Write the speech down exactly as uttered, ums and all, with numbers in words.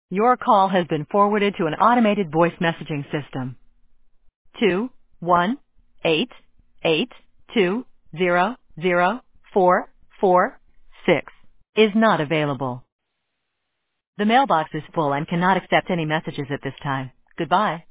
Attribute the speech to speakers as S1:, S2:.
S1: Your call has been forwarded to an automated voice messaging system. Two one eight eight two zero zero four four six is not available. The mailbox is full and cannot accept any messages at this time. Goodbye.